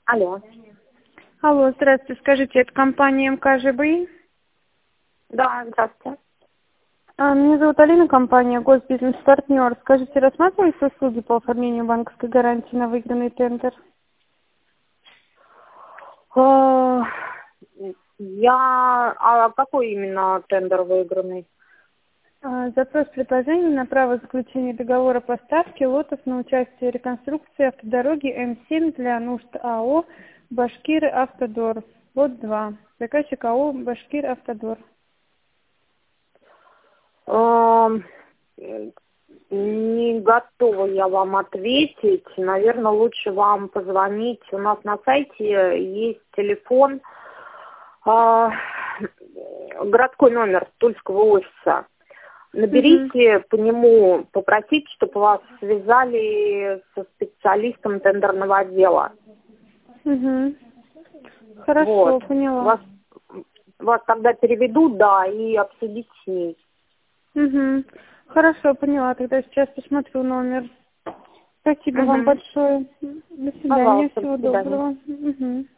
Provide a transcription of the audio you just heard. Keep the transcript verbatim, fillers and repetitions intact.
Алло. Алло, здравствуйте. Скажите, это компания МКЖБИ? Да, здравствуйте. А, Меня зовут Алина, компания Госбизнес-партнер. Скажите, рассматриваются услуги по оформлению банковской гарантии на выигранный тендер? Э, Я... А какой именно тендер выигранный? А, Запрос предложения на право заключения договора поставки лотов на участие в реконструкции автодороги М семь для нужд АО «Башкир Автодор». Лот два. Заказчик АО «Башкир Автодор». Э, Не готова я вам ответить. Наверное, лучше вам позвонить. У нас на сайте есть телефон, э, городской номер Тульского офиса. Угу. Наберите по нему, попросите, чтобы вас связали со специалистом тендерного отдела. Угу. Хорошо, Вот. поняла. Вас, вас тогда переведут, да, и обсудить с ней. Угу. Хорошо, поняла. Тогда сейчас посмотрю номер. Спасибо вам Угу. большое. До свидания. Пожалуйста, до Всего свидания. доброго. Мгм.